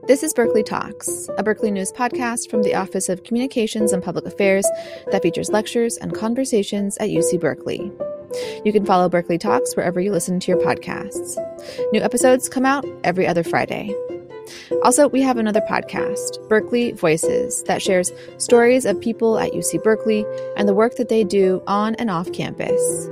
This is Berkeley Talks, a Berkeley News podcast from the Office of Communications and Public Affairs that features lectures and conversations at UC Berkeley. You can follow Berkeley Talks wherever you listen to your podcasts. New episodes come out every other Friday. Also, we have another podcast, Berkeley Voices, that shares stories of people at UC Berkeley and the work that they do on and off campus.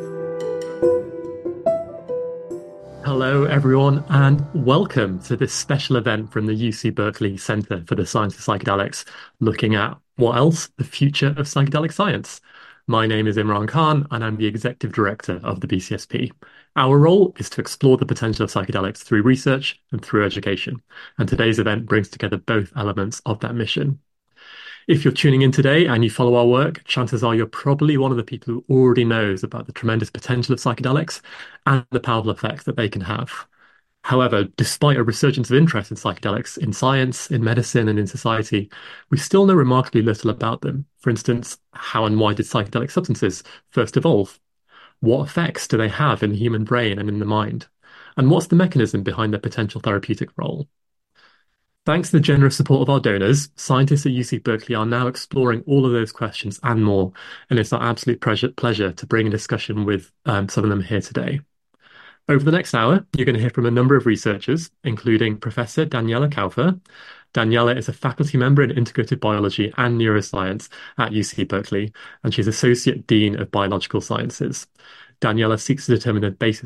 Hello, everyone, and welcome to this special event from the UC Berkeley Center for the Science of Psychedelics, looking at what else? The future of psychedelic science. My name is Imran Khan, and I'm the Executive Director of the BCSP. Our role is to explore the potential of psychedelics through research and through education, and today's event brings together both elements of that mission. If you're tuning in today and you follow our work, chances are you're probably one of the people who already knows about the tremendous potential of psychedelics and the powerful effects that they can have. However, despite a resurgence of interest in psychedelics in science, in medicine, and in society, we still know remarkably little about them. For instance, how and why did psychedelic substances first evolve? What effects do they have in the human brain and in the mind? And what's the mechanism behind their potential therapeutic role? Thanks to the generous support of our donors, scientists at UC Berkeley are now exploring all of those questions and more, and it's our absolute pleasure to bring a discussion with some of them here today. Over the next hour, you're going to hear from a number of researchers, including Professor Daniela Kaufer. Daniela is a faculty member in integrative biology and neuroscience at UC Berkeley, and she's Associate Dean of Biological Sciences. Daniela seeks to determine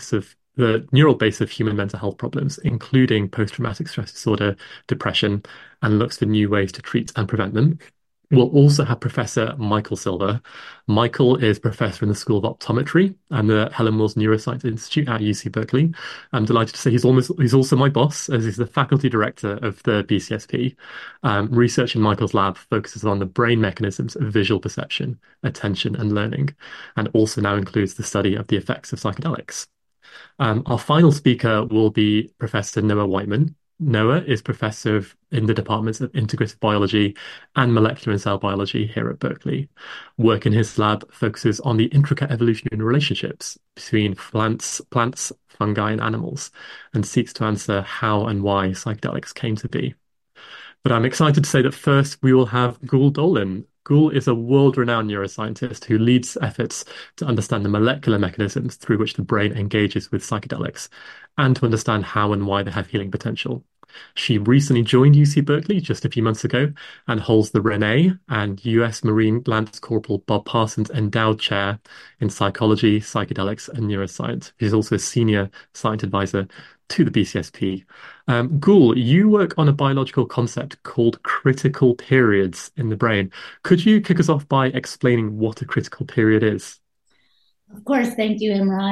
the neural base of human mental health problems, including post-traumatic stress disorder, depression, and looks for new ways to treat and prevent them. We'll also have Professor Michael Silver. Michael is professor in the School of Optometry and the Helen Wills Neuroscience Institute at UC Berkeley. I'm delighted to say he's also my boss, as he's the faculty director of the BCSP. Research in Michael's lab focuses on the brain mechanisms of visual perception, attention, and learning, and also now includes the study of the effects of psychedelics. Our final speaker will be Professor Noah Whiteman. Noah is professor in the departments of integrative biology and molecular and cell biology here at Berkeley. Work in his lab focuses on the intricate evolutionary relationships between plants, fungi, and animals, and seeks to answer how and why psychedelics came to be. But I'm excited to say that first we will have Gul Dolan. Gul is a world-renowned neuroscientist who leads efforts to understand the molecular mechanisms through which the brain engages with psychedelics and to understand how and why they have healing potential. She recently joined UC Berkeley just a few months ago and holds the Rene and US Marine Lance Corporal Bob Parsons Endowed Chair in Psychology, Psychedelics, and Neuroscience. She's also a Senior Science Advisor to the BCSP. Gul, you work on a biological concept called critical periods in the brain. Could you kick us off by explaining what a critical period is? Of course. Thank you, Imran.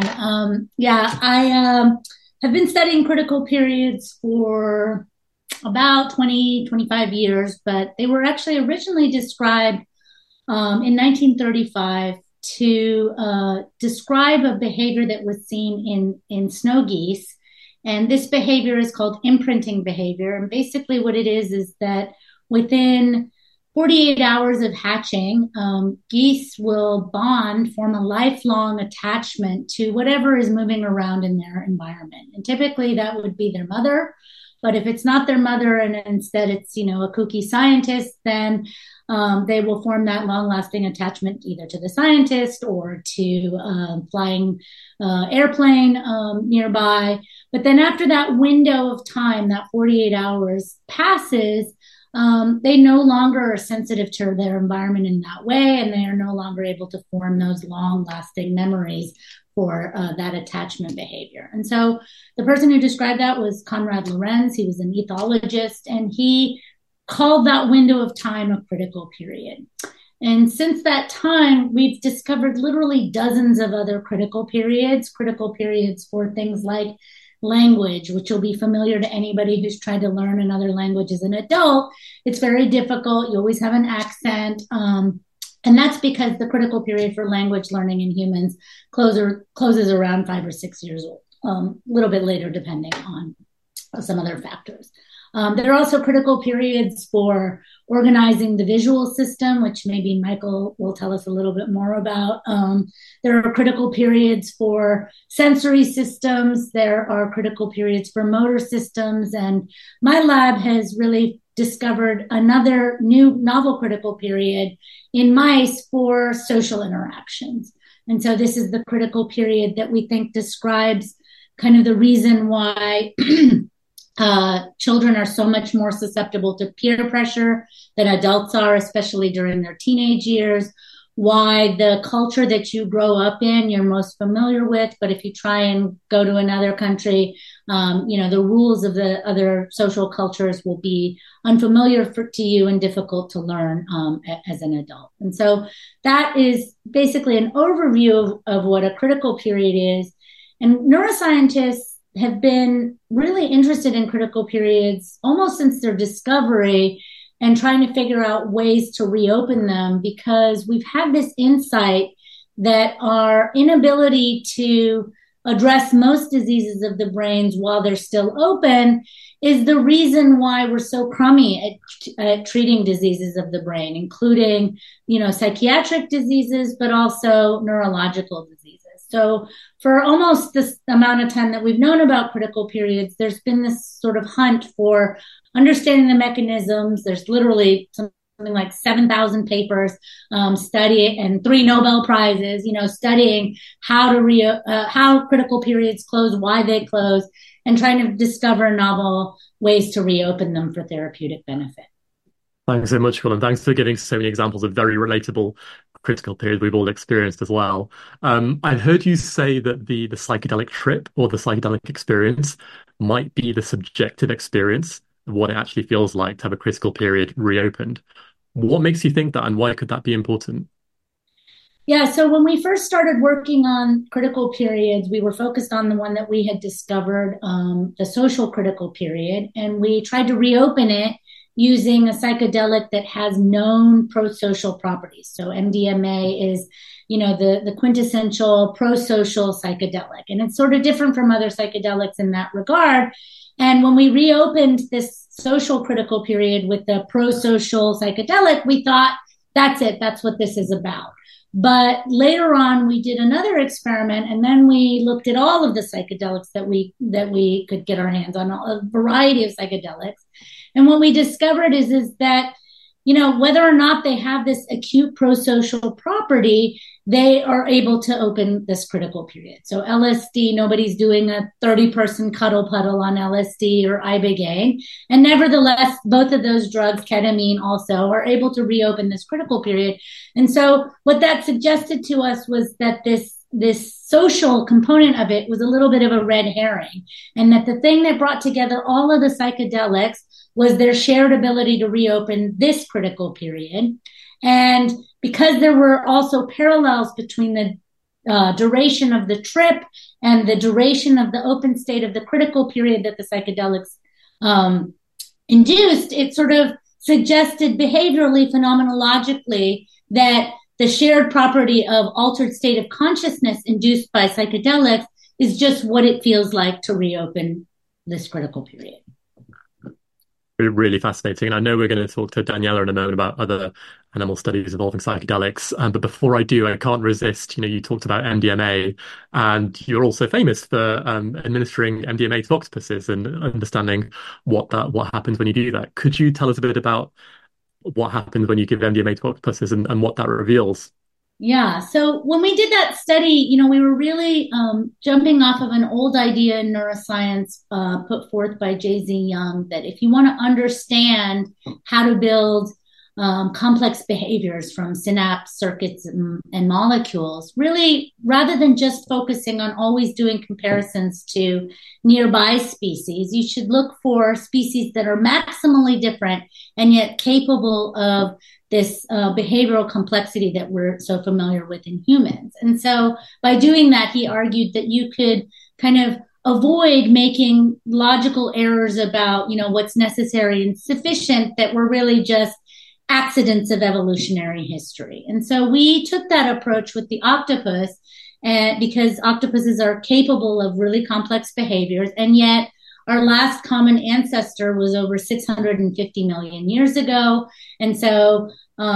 I have been studying critical periods for about 20, 25 years, but they were actually originally described in 1935 to describe a behavior that was seen in snow geese. And this behavior is called imprinting behavior. And basically what it is that within 48 hours of hatching, geese will form a lifelong attachment to whatever is moving around in their environment. And typically that would be their mother. But if it's not their mother and instead it's, a kooky scientist, then they will form that long-lasting attachment either to the scientist or to flying airplane nearby. But then after that window of time, that 48 hours passes, they no longer are sensitive to their environment in that way, and they are no longer able to form those long-lasting memories for that attachment behavior. And so the person who described that was Konrad Lorenz. He was an ethologist, and he called that window of time a critical period. And since that time, we've discovered literally dozens of other critical periods for things like language, which will be familiar to anybody who's tried to learn another language as an adult. It's very difficult. You always have an accent. And that's because the critical period for language learning in humans closes around 5 or 6 years old, a little bit later, depending on some other factors. There are also critical periods for organizing the visual system, which maybe Michael will tell us a little bit more about. There are critical periods for sensory systems. There are critical periods for motor systems. And my lab has really discovered another new novel critical period in mice for social interactions. And so this is the critical period that we think describes kind of the reason why children are so much more susceptible to peer pressure than adults are, especially during their teenage years, why the culture that you grow up in, you're most familiar with, but if you try and go to another country, the rules of the other social cultures will be unfamiliar to you and difficult to learn as an adult. And so that is basically an overview of what a critical period is. And neuroscientists have been really interested in critical periods almost since their discovery and trying to figure out ways to reopen them, because we've had this insight that our inability to address most diseases of the brains while they're still open is the reason why we're so crummy at treating diseases of the brain, including, psychiatric diseases, but also neurological diseases. So for almost this amount of time that we've known about critical periods, there's been this sort of hunt for understanding the mechanisms. There's literally something like 7,000 papers study and 3 Nobel Prizes, studying how critical periods close, why they close, and trying to discover novel ways to reopen them for therapeutic benefit. Thanks so much, Colin. Thanks for giving so many examples of very relatable critical periods we've all experienced as well. I've heard you say that the psychedelic trip or the psychedelic experience might be the subjective experience of what it actually feels like to have a critical period reopened. What makes you think that, and why could that be important? Yeah, so when we first started working on critical periods, we were focused on the one that we had discovered, the social critical period, and we tried to reopen it using a psychedelic that has known pro-social properties. So MDMA is, the quintessential pro-social psychedelic, and it's sort of different from other psychedelics in that regard. And when we reopened this social critical period with the pro-social psychedelic, we thought, that's it, that's what this is about. But later on, we did another experiment, and then we looked at all of the psychedelics that we could get our hands on, a variety of psychedelics. And what we discovered is that, whether or not they have this acute pro-social property, they are able to open this critical period. So LSD, nobody's doing a 30-person cuddle puddle on LSD or Ibogaine. And nevertheless, both of those drugs, ketamine also, are able to reopen this critical period. And so what that suggested to us was that this social component of it was a little bit of a red herring, and that the thing that brought together all of the psychedelics was their shared ability to reopen this critical period. And because there were also parallels between the duration of the trip and the duration of the open state of the critical period that the psychedelics induced, it sort of suggested behaviorally, phenomenologically, that the shared property of altered state of consciousness induced by psychedelics is just what it feels like to reopen this critical period. Really fascinating. And I know we're going to talk to Daniela in a moment about other animal studies involving psychedelics. But before I do, I can't resist. You talked about MDMA, and you're also famous for administering MDMA to octopuses and understanding what happens when you do that. Could you tell us a bit about what happens when you give MDMA to octopuses and what that reveals? Yeah. So when we did that study, we were really jumping off of an old idea in neuroscience put forth by J.Z. Young, that if you want to understand how to build complex behaviors from synapse circuits and molecules, really, rather than just focusing on always doing comparisons to nearby species, you should look for species that are maximally different and yet capable of this behavioral complexity that we're so familiar with in humans. And so by doing that, he argued that you could kind of avoid making logical errors about, what's necessary and sufficient, that were really just accidents of evolutionary history. And so we took that approach with the octopus, because octopuses are capable of really complex behaviors, and yet our last common ancestor was over 650 million years ago. And so,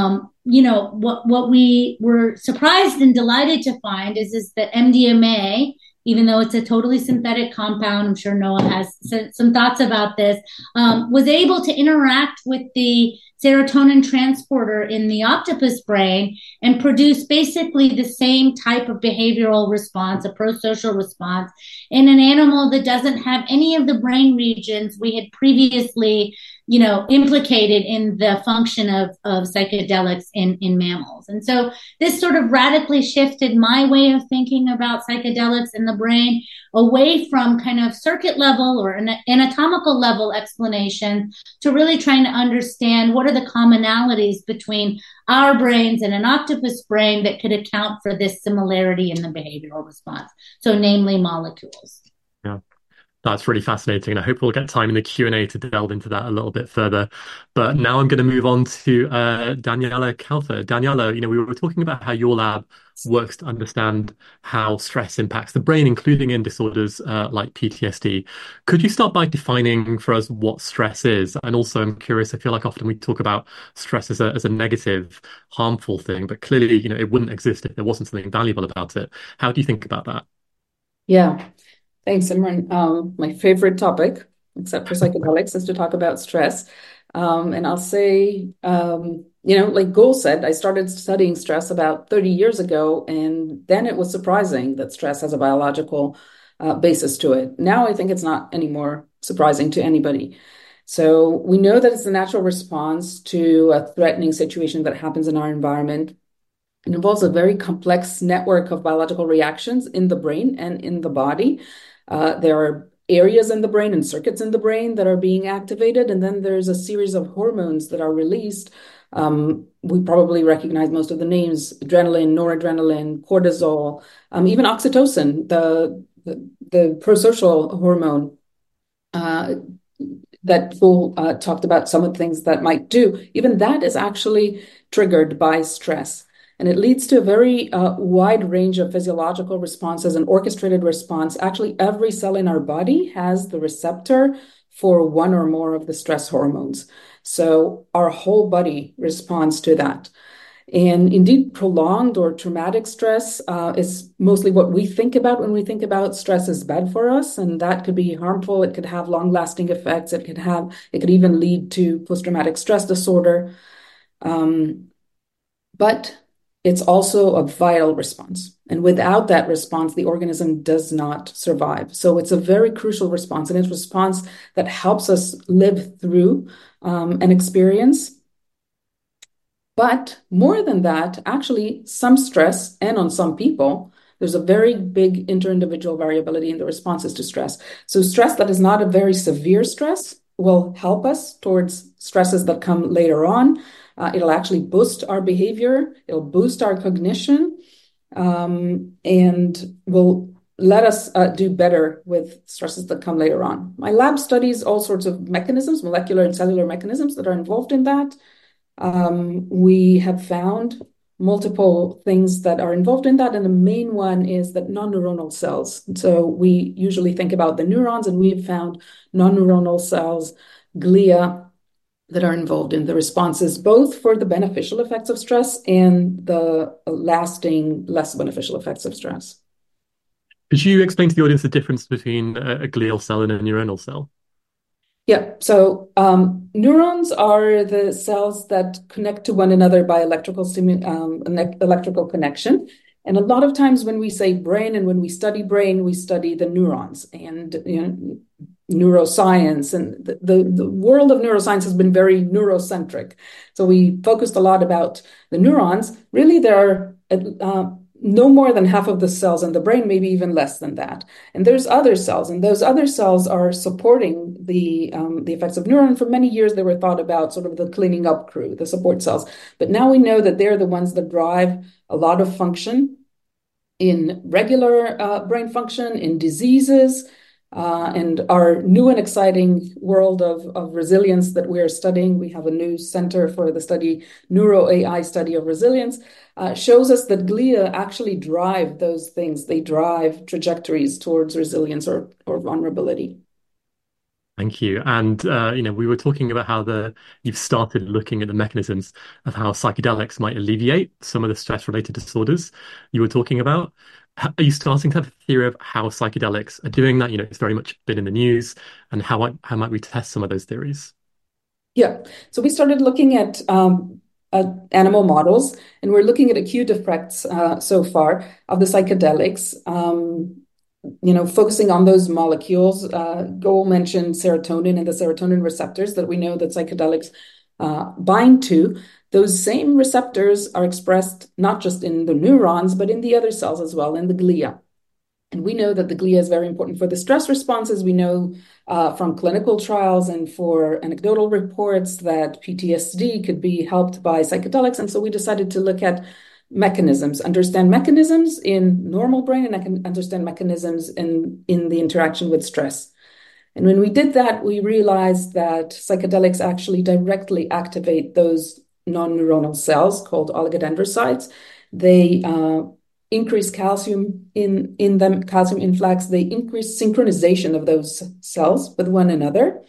what we were surprised and delighted to find is that MDMA, even though it's a totally synthetic compound, I'm sure Noah has some thoughts about this, was able to interact with the serotonin transporter in the octopus brain and produce basically the same type of behavioral response, a prosocial response, in an animal that doesn't have any of the brain regions we had previously implicated in the function of psychedelics in mammals. And so this sort of radically shifted my way of thinking about psychedelics in the brain away from kind of circuit level or an anatomical level explanation to really trying to understand what are the commonalities between our brains and an octopus brain that could account for this similarity in the behavioral response. So namely molecules. Yeah. That's really fascinating, and I hope we'll get time in the Q&A to delve into that a little bit further. But now I'm going to move on to Daniela Calther. Daniela, we were talking about how your lab works to understand how stress impacts the brain, including in disorders like PTSD. Could you start by defining for us what stress is? And also, I'm curious, I feel like often we talk about stress as a negative, harmful thing, but clearly, it wouldn't exist if there wasn't something valuable about it. How do you think about that? Yeah. Thanks, Imran. My favorite topic, except for psychedelics, is to talk about stress. And I'll say, like Gul said, I started studying stress about 30 years ago, and then it was surprising that stress has a biological basis to it. Now I think it's not any more surprising to anybody. So we know that it's a natural response to a threatening situation that happens in our environment. It involves a very complex network of biological reactions in the brain and in the body. There are areas in the brain and circuits in the brain that are being activated, and then there's a series of hormones that are released. We probably recognize most of the names: adrenaline, noradrenaline, cortisol, even oxytocin, the prosocial hormone that Gul talked about some of the things that might do. Even that is actually triggered by stress. And it leads to a very wide range of physiological responses, an orchestrated response. Actually, every cell in our body has the receptor for one or more of the stress hormones. So our whole body responds to that. And indeed, prolonged or traumatic stress is mostly what we think about when we think about stress is bad for us. And that could be harmful. It could have long-lasting effects. It could even lead to post-traumatic stress disorder. But it's also a vital response. And without that response, the organism does not survive. So it's a very crucial response, and it's a response that helps us live through an experience. But more than that, actually, some stress, and on some people, there's a very big inter-individual variability in the responses to stress. So stress that is not a very severe stress will help us towards stresses that come later on. It'll actually boost our behavior. It'll boost our cognition, and will let us do better with stresses that come later on. My lab studies all sorts of mechanisms, molecular and cellular mechanisms that are involved in that. We have found multiple things that are involved in that, and the main one is that non-neuronal cells. So we usually think about the neurons, and we've found non-neuronal cells, glia, that are involved in the responses, both for the beneficial effects of stress and the lasting, less beneficial effects of stress. Could you explain to the audience the difference between a glial cell and a neuronal cell? Yeah, so neurons are the cells that connect to one another by electrical connection. And a lot of times when we say brain and when we study brain, we study the neurons and neuroscience, and the world of neuroscience has been very neurocentric. So we focused a lot about the neurons. Really, there are no more than half of the cells in the brain, maybe even less than that. And there's other cells, and those other cells are supporting the effects of neuron. For many years, they were thought about sort of the cleaning up crew, the support cells. But now we know that they're the ones that drive a lot of function in regular brain function, in diseases, and our new and exciting world of resilience that we are studying. We have a new center for the study, neuro-AI study of resilience, shows us that glia actually drive those things. They drive trajectories towards resilience or vulnerability. Thank you. And we were talking about how you've started looking at the mechanisms of how psychedelics might alleviate some of the stress-related disorders you were talking about. Are you starting to have a theory of how psychedelics are doing that? It's very much been in the news, and how might we test some of those theories? Yeah. So we started looking at animal models, and we're looking at acute effects so far of the psychedelics. Focusing on those molecules. Goal mentioned serotonin and the serotonin receptors that we know that psychedelics bind to. Those same receptors are expressed not just in the neurons, but in the other cells as well, in the glia. And we know that the glia is very important for the stress responses. We know from clinical trials and for anecdotal reports that PTSD could be helped by psychedelics. And so we decided to look at understand mechanisms in normal brain, and I can understand mechanisms in the interaction with stress. And when we did that, we realized that psychedelics actually directly activate those non-neuronal cells called oligodendrocytes. They increase calcium in them, calcium influx. They increase synchronization of those cells with one another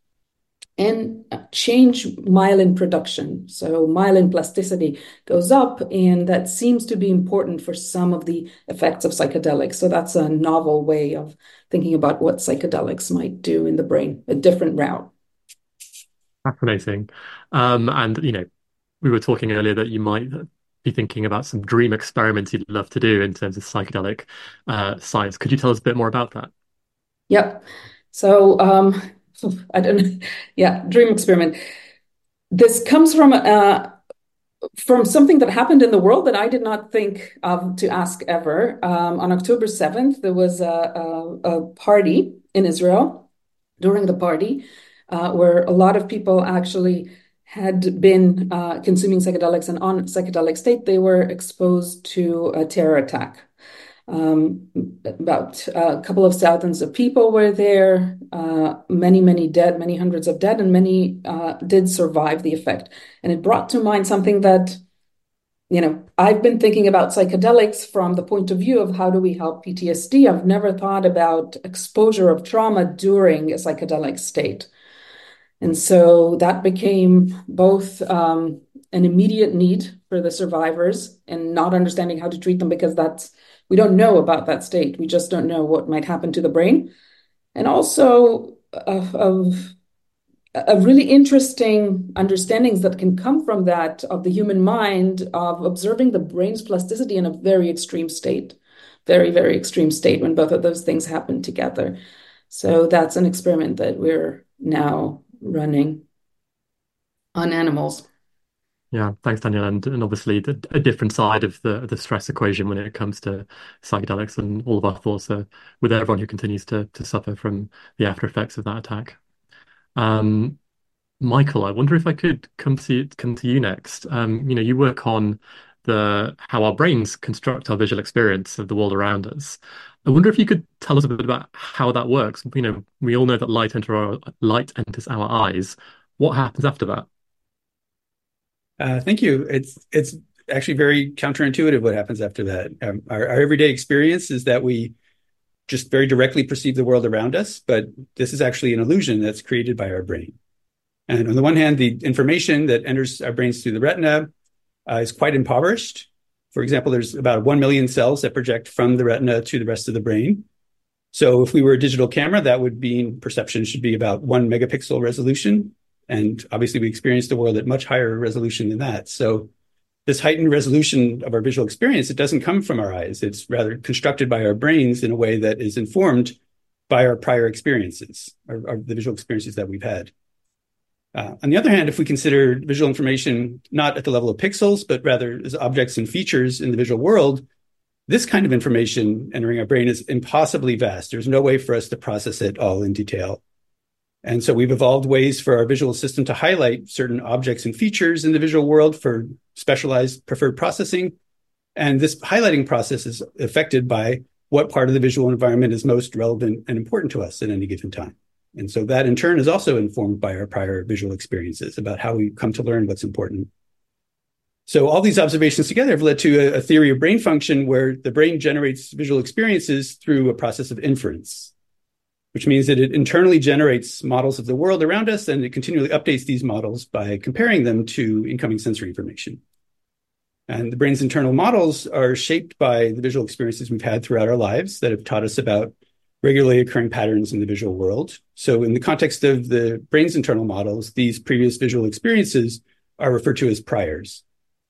and change myelin production. So myelin plasticity goes up, and that seems to be important for some of the effects of psychedelics. So that's a novel way of thinking about what psychedelics might do in the brain, a different route. Fascinating. And we were talking earlier that you might be thinking about some dream experiments you'd love to do in terms of psychedelic science. Could you tell us a bit more about that? Yep. So I don't know. Yeah, dream experiment. This comes from something that happened in the world that I did not think of to ask ever. On October 7th, there was a party in Israel. During the party, where a lot of people actually had been consuming psychedelics, and on psychedelic state, they were exposed to a terror attack. About a couple of thousands of people were there, many dead, many hundreds of dead, and many did survive the effect. And it brought to mind something that, I've been thinking about psychedelics from the point of view of how do we help PTSD. I've never thought about exposure of trauma during a psychedelic state. And so that became both an immediate need for the survivors and not understanding how to treat them, because we don't know about that state. We just don't know what might happen to the brain. And also of really interesting understandings that can come from that of the human mind, of observing the brain's plasticity in a very extreme state, very, very extreme state when both of those things happen together. So that's an experiment that we're now running on animals. Yeah, thanks, Danielle. And obviously a different side of the stress equation when it comes to psychedelics, and all of our thoughts are with everyone who continues to suffer from the after effects of that attack. Michael, I wonder if I could come to you next. You work on how our brains construct our visual experience of the world around us. I wonder if you could tell us a bit about how that works. We all know that light enters our eyes. What happens after that? Thank you. It's actually very counterintuitive what happens after that. Our everyday experience is that we just very directly perceive the world around us, but this is actually an illusion that's created by our brain. And on the one hand, the information that enters our brains through the retina is quite impoverished. For example, there's about 1 million cells that project from the retina to the rest of the brain. So if we were a digital camera, that would mean perception should be about 1 megapixel resolution. And obviously, we experience the world at much higher resolution than that. So this heightened resolution of our visual experience, it doesn't come from our eyes. It's rather constructed by our brains in a way that is informed by our prior experiences, or the visual experiences that we've had. On the other hand, if we consider visual information not at the level of pixels, but rather as objects and features in the visual world, this kind of information entering our brain is impossibly vast. There's no way for us to process it all in detail. And so we've evolved ways for our visual system to highlight certain objects and features in the visual world for specialized preferred processing. And this highlighting process is affected by what part of the visual environment is most relevant and important to us at any given time. And so that in turn is also informed by our prior visual experiences about how we come to learn what's important. So all these observations together have led to a theory of brain function where the brain generates visual experiences through a process of inference. which means that it internally generates models of the world around us, and it continually updates these models by comparing them to incoming sensory information. And the brain's internal models are shaped by the visual experiences we've had throughout our lives that have taught us about regularly occurring patterns in the visual world. So in the context of the brain's internal models, these previous visual experiences are referred to as priors.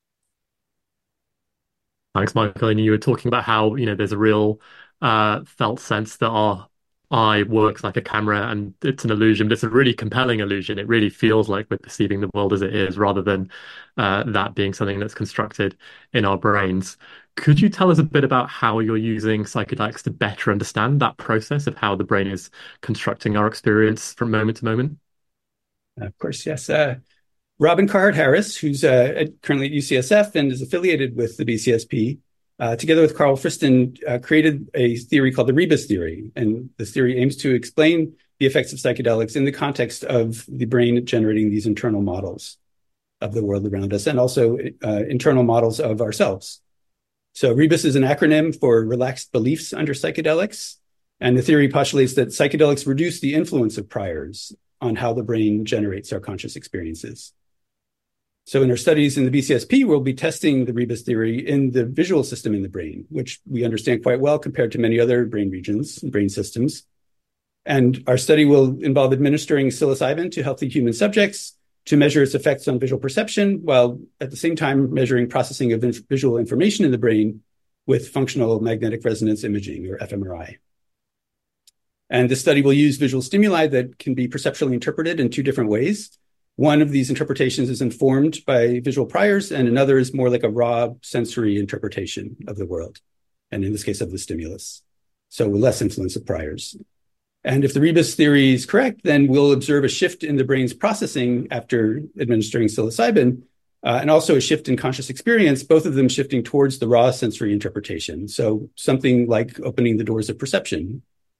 Thanks, Michael. And you were talking about how, there's a real felt sense that our eye works like a camera and it's an illusion, but it's a really compelling illusion. It really feels like we're perceiving the world as it is rather than that being something that's constructed in our brains. Could you tell us a bit about how you're using psychedelics to better understand that process of how the brain is constructing our experience from moment to moment? Of course, yes. Robin Carhart-Harris, who's currently at UCSF and is affiliated with the BCSP, together with Carl Friston, created a theory called the Rebus theory. And this theory aims to explain the effects of psychedelics in the context of the brain generating these internal models of the world around us and also internal models of ourselves. So Rebus is an acronym for relaxed beliefs under psychedelics. And the theory postulates that psychedelics reduce the influence of priors on how the brain generates our conscious experiences. So in our studies in the BCSP, we'll be testing the Rebus theory in the visual system in the brain, which we understand quite well compared to many other brain regions and brain systems. And our study will involve administering psilocybin to healthy human subjects to measure its effects on visual perception, while at the same time measuring processing of visual information in the brain with functional magnetic resonance imaging, or fMRI. And this study will use visual stimuli that can be perceptually interpreted in two different ways. One of these interpretations is informed by visual priors, and another is more like a raw sensory interpretation of the world, and in this case of the stimulus. So with less influence of priors. And if the Rebus theory is correct, then we'll observe a shift in the brain's processing after administering psilocybin, and also a shift in conscious experience, both of them shifting towards the raw sensory interpretation. So something like opening the doors of perception.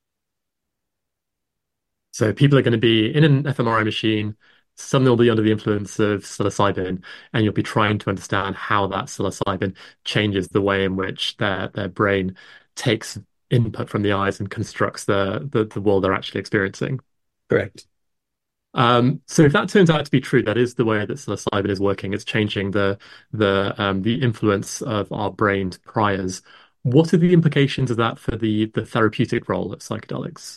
So people are going to be in an fMRI machine. Some will be under the influence of psilocybin, and you'll be trying to understand how that psilocybin changes the way in which their brain takes input from the eyes and constructs the world they're actually experiencing. Correct. So if that turns out to be true, that is the way that psilocybin is working. It's changing the influence of our brain's priors. What are the implications of that for the therapeutic role of psychedelics?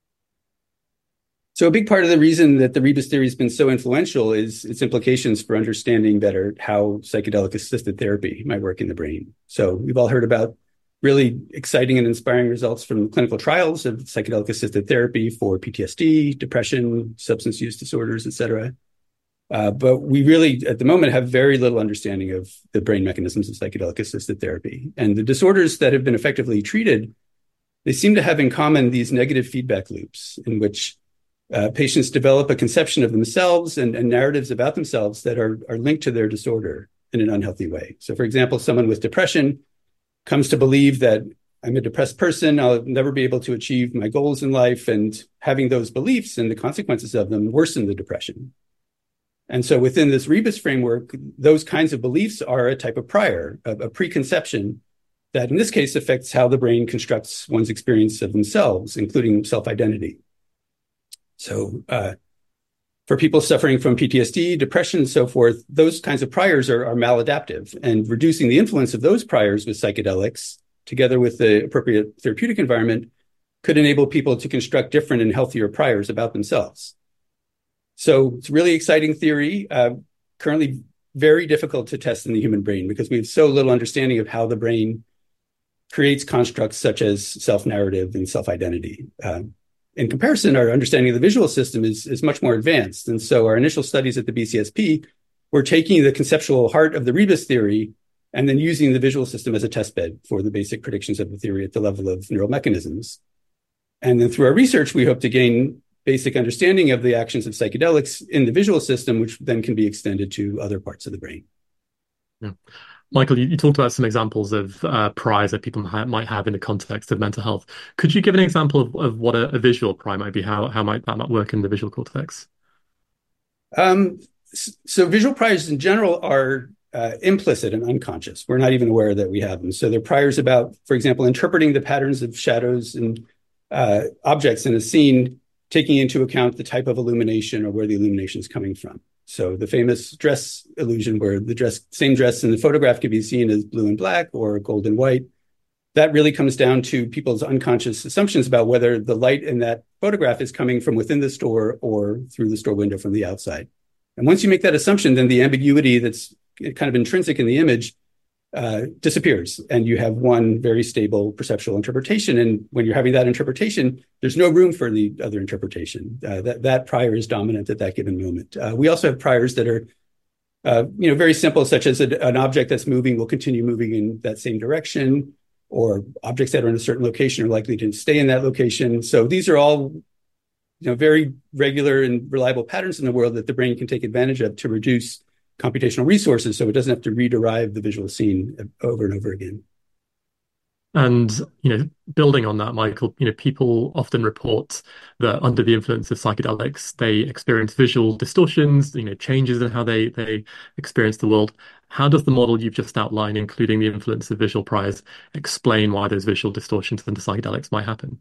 So a big part of the reason that the Rebus theory has been so influential is its implications for understanding better how psychedelic-assisted therapy might work in the brain. So we've all heard about really exciting and inspiring results from clinical trials of psychedelic-assisted therapy for PTSD, depression, substance use disorders, et cetera. But we really, at the moment, have very little understanding of the brain mechanisms of psychedelic-assisted therapy. And the disorders that have been effectively treated, they seem to have in common these negative feedback loops in which patients develop a conception of themselves and narratives about themselves that are linked to their disorder in an unhealthy way. So, for example, someone with depression comes to believe that I'm a depressed person, I'll never be able to achieve my goals in life, and having those beliefs and the consequences of them worsen the depression. And so within this Rebus framework, those kinds of beliefs are a type of prior, a preconception that in this case affects how the brain constructs one's experience of themselves, including self-identity. So for people suffering from PTSD, depression, and so forth, those kinds of priors are maladaptive, and reducing the influence of those priors with psychedelics, together with the appropriate therapeutic environment, could enable people to construct different and healthier priors about themselves. So it's a really exciting theory, currently very difficult to test in the human brain because we have so little understanding of how the brain creates constructs such as self-narrative and self-identity. In comparison, our understanding of the visual system is much more advanced. And so our initial studies at the BCSP were taking the conceptual heart of the Rebus theory and then using the visual system as a testbed for the basic predictions of the theory at the level of neural mechanisms. And then through our research, we hope to gain basic understanding of the actions of psychedelics in the visual system, which then can be extended to other parts of the brain. Yeah. Michael, you talked about some examples of priors that people might have in the context of mental health. Could you give an example of what a visual prior might be? How might that work in the visual cortex? So visual priors in general are implicit and unconscious. We're not even aware that we have them. So they're priors about, for example, interpreting the patterns of shadows and objects in a scene, taking into account the type of illumination or where the illumination is coming from. So the famous dress illusion, where the same dress in the photograph can be seen as blue and black or gold and white, that really comes down to people's unconscious assumptions about whether the light in that photograph is coming from within the store or through the store window from the outside. And once you make that assumption, then the ambiguity that's kind of intrinsic in the image disappears, and you have one very stable perceptual interpretation. And when you're having that interpretation, there's no room for the other interpretation. That prior is dominant at that given moment. We also have priors that are very simple, such as an object that's moving will continue moving in that same direction, or objects that are in a certain location are likely to stay in that location. So these are all very regular and reliable patterns in the world that the brain can take advantage of to reduce computational resources, so it doesn't have to rederive the visual scene over and over again. And, building on that, Michael, people often report that under the influence of psychedelics, they experience visual distortions, changes in how they experience the world. How does the model you've just outlined, including the influence of visual priors, explain why those visual distortions under psychedelics might happen?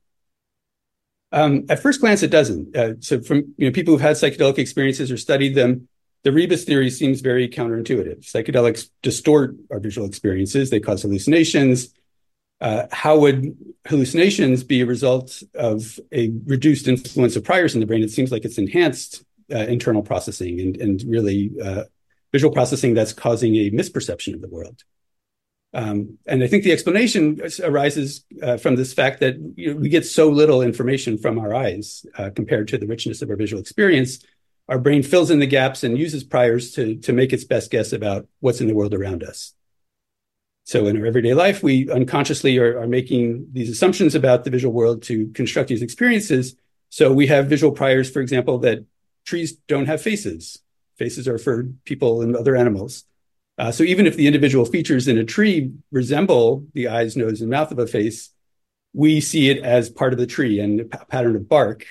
At first glance, it doesn't. So from people who've had psychedelic experiences or studied them, the rebus theory seems very counterintuitive. Psychedelics distort our visual experiences. They cause hallucinations. How would hallucinations be a result of a reduced influence of priors in the brain? It seems like it's enhanced internal processing and really visual processing that's causing a misperception of the world. And I think the explanation arises from this fact that we get so little information from our eyes compared to the richness of our visual experience. Our brain fills in the gaps and uses priors to make its best guess about what's in the world around us. So in our everyday life, we unconsciously are making these assumptions about the visual world to construct these experiences. So we have visual priors, for example, that trees don't have faces. Faces are for people and other animals. So even if the individual features in a tree resemble the eyes, nose, and mouth of a face, we see it as part of the tree and a pattern of bark.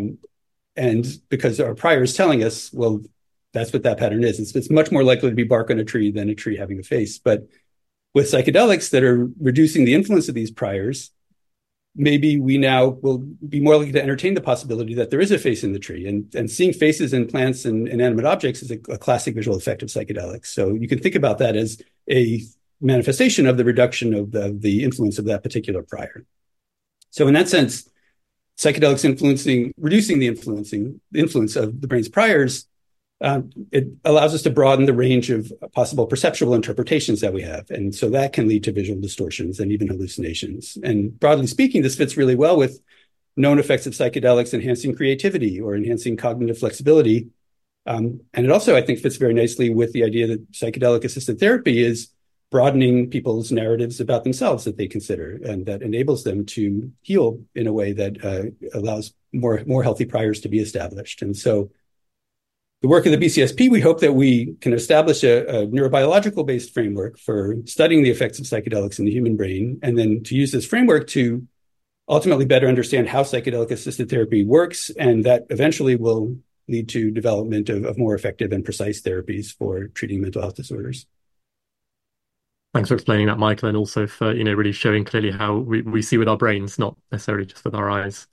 And because our prior is telling us, well, that's what that pattern is. It's much more likely to be bark on a tree than a tree having a face. But with psychedelics that are reducing the influence of these priors, maybe we now will be more likely to entertain the possibility that there is a face in the tree. And seeing faces in plants and inanimate objects is a classic visual effect of psychedelics. So you can think about that as a manifestation of the reduction of the influence of that particular prior. So in that sense, psychedelics reducing the influence of the brain's priors, it allows us to broaden the range of possible perceptual interpretations that we have. And so that can lead to visual distortions and even hallucinations. And broadly speaking, this fits really well with known effects of psychedelics enhancing creativity or enhancing cognitive flexibility. And it also, I think, fits very nicely with the idea that psychedelic-assisted therapy is broadening people's narratives about themselves that they consider, and that enables them to heal in a way that allows more healthy priors to be established. And so the work of the BCSP, we hope that we can establish a neurobiological-based framework for studying the effects of psychedelics in the human brain, and then to use this framework to ultimately better understand how psychedelic-assisted therapy works, and that eventually will lead to development of more effective and precise therapies for treating mental health disorders. Thanks for explaining that, Michael, and also for really showing clearly how we see with our brains, not necessarily just with our eyes.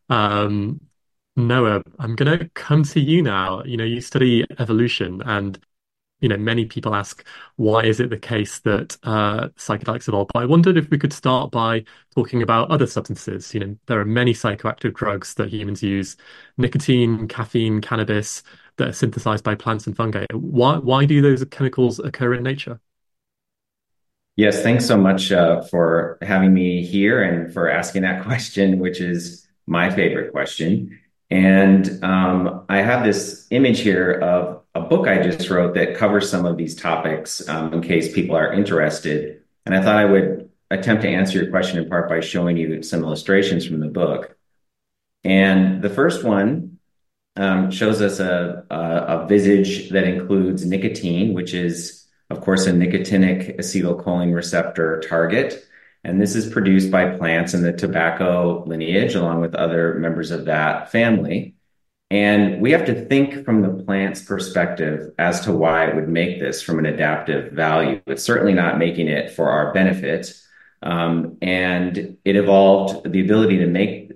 Noah, I'm going to come to you now. You study evolution, and many people ask, why is it the case that psychedelics evolve? But I wondered if we could start by talking about other substances. There are many psychoactive drugs that humans use: nicotine, caffeine, cannabis, that are synthesized by plants and fungi. Why do those chemicals occur in nature? Yes, thanks so much for having me here and for asking that question, which is my favorite question. And I have this image here of a book I just wrote that covers some of these topics in case people are interested. And I thought I would attempt to answer your question in part by showing you some illustrations from the book. And the first one shows us a visage that includes nicotine, which is, of course, a nicotinic acetylcholine receptor target. And this is produced by plants in the tobacco lineage, along with other members of that family. And we have to think from the plant's perspective as to why it would make this from an adaptive value. It's certainly not making it for our benefit. And it evolved the ability to make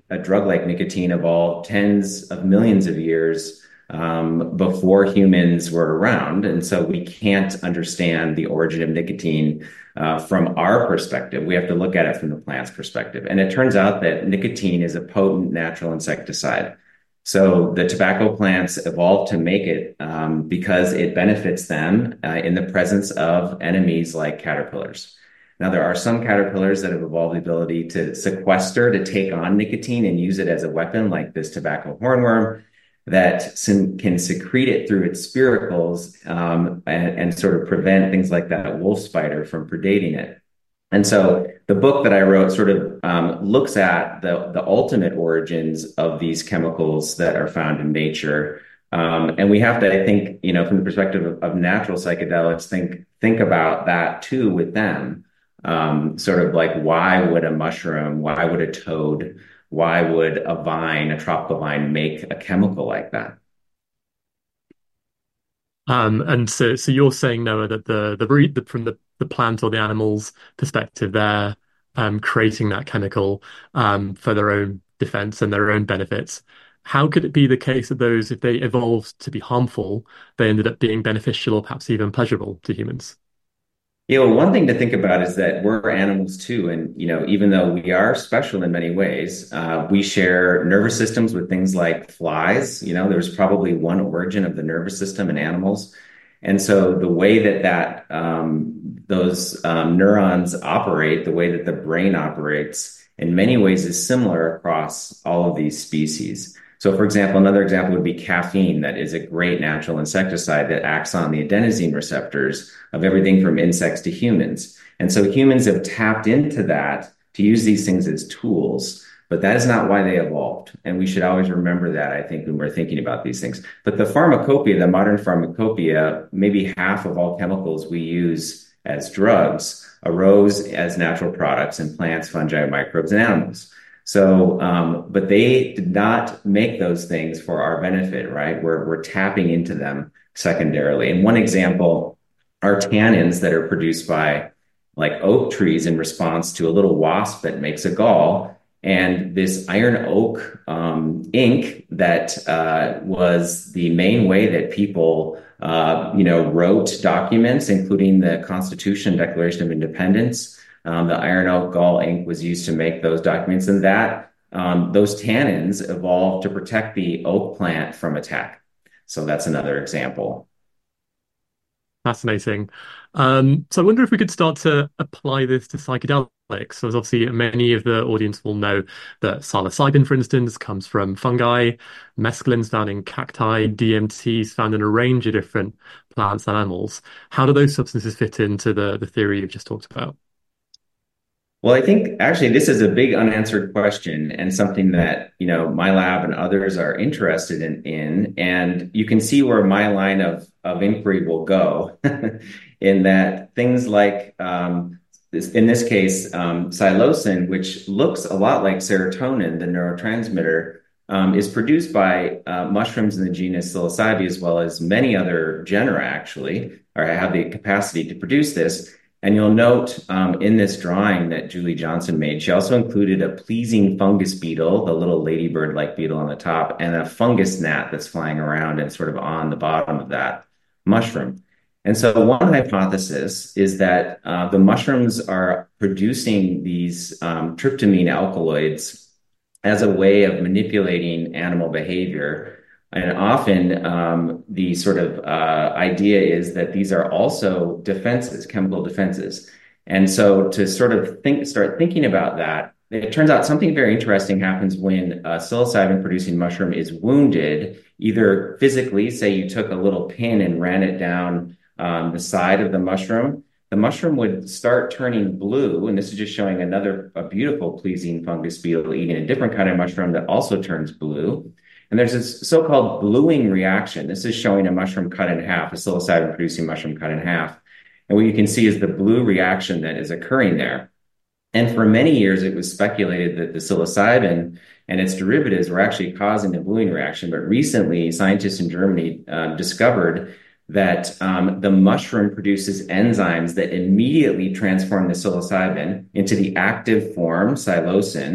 a drug like nicotine evolved tens of millions of years before humans were around. And so we can't understand the origin of nicotine from our perspective. We have to look at it from the plant's perspective. And it turns out that nicotine is a potent natural insecticide. So the tobacco plants evolved to make it because it benefits them in the presence of enemies like caterpillars. Now, there are some caterpillars that have evolved the ability to sequester, to take on nicotine and use it as a weapon, like this tobacco hornworm, that can secrete it through its spiracles and sort of prevent things like that wolf spider from predating it. And so the book that I wrote sort of looks at the ultimate origins of these chemicals that are found in nature. And we have to, I think, from the perspective of natural psychedelics, think about that too with them. Sort of like, why would a mushroom, why would a toad, why would a vine, a tropical vine, make a chemical like that? And so you're saying, Noah, that from the plant or the animal's perspective, they're creating that chemical for their own defense and their own benefits. How could it be the case that those, if they evolved to be harmful, they ended up being beneficial or perhaps even pleasurable to humans? Well, one thing to think about is that we're animals too. And, even though we are special in many ways, we share nervous systems with things like flies. There's probably one origin of the nervous system in animals. And so the way that those neurons operate, the way that the brain operates, in many ways is similar across all of these species. So, for example, another example would be caffeine. That is a great natural insecticide that acts on the adenosine receptors of everything from insects to humans. And so humans have tapped into that to use these things as tools, but that is not why they evolved. And we should always remember that, I think, when we're thinking about these things. But the pharmacopoeia, the modern pharmacopoeia, maybe half of all chemicals we use as drugs arose as natural products in plants, fungi, microbes, and animals. So, but they did not make those things for our benefit, right? We're tapping into them secondarily. And one example are tannins that are produced by like oak trees in response to a little wasp that makes a gall. And this iron oak ink that was the main way that people, wrote documents, including the Constitution, Declaration of Independence. The iron oak gall ink was used to make those documents, and that those tannins evolved to protect the oak plant from attack. So that's another example. Fascinating. So I wonder if we could start to apply this to psychedelics. So as obviously many of the audience will know that psilocybin, for instance, comes from fungi, mescaline's found in cacti, DMT is found in a range of different plants and animals. How do those substances fit into the theory you've just talked about? Well, I think actually this is a big unanswered question and something that, my lab and others are interested in. And you can see where my line of inquiry will go in that things like, in this case, psilocin, which looks a lot like serotonin, the neurotransmitter, is produced by mushrooms in the genus psilocybe, as well as many other genera, actually, or have the capacity to produce this. And you'll note in this drawing that Julie Johnson made, she also included a pleasing fungus beetle, the little ladybird-like beetle on the top, and a fungus gnat that's flying around and sort of on the bottom of that mushroom. And so one hypothesis is that the mushrooms are producing these tryptamine alkaloids as a way of manipulating animal behavior. And often the sort of idea is that these are also defenses, chemical defenses. And so to sort of start thinking about that, it turns out something very interesting happens when a psilocybin-producing mushroom is wounded, either physically, say you took a little pin and ran it down the side of the mushroom would start turning blue. And this is just showing a beautiful, pleasing fungus beetle eating a different kind of mushroom that also turns blue. And there's this so-called bluing reaction. This is showing a mushroom cut in half, a psilocybin-producing mushroom cut in half. And what you can see is the blue reaction that is occurring there. And for many years, it was speculated that the psilocybin and its derivatives were actually causing the bluing reaction. But recently, scientists in Germany discovered that the mushroom produces enzymes that immediately transform the psilocybin into the active form, psilocin,